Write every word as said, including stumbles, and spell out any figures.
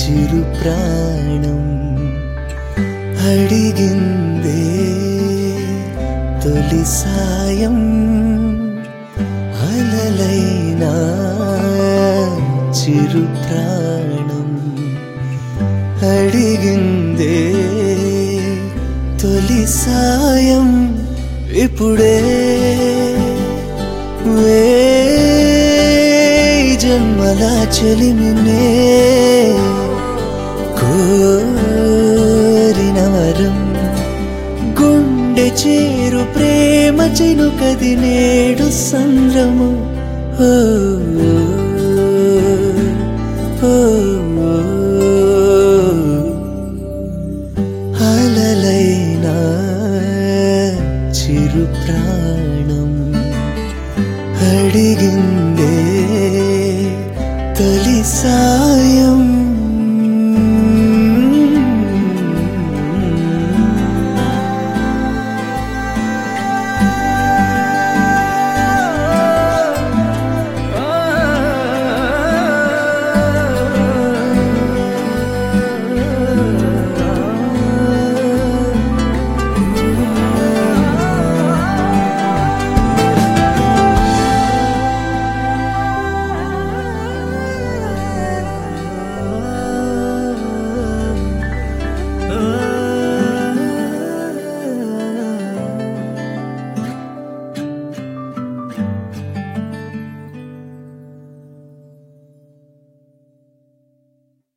చిరు ప్రాణం అడిగిందే తొలి సాయం అలలైనా చిరు ప్రాణం అడిగిందే తొలి సాయం ఇప్పుడే వే జన్మల చెలిమినే కోరిన వరం గుండె చేరు ప్రేమ చినుకది నేడు సంద్రము ఓ ఓ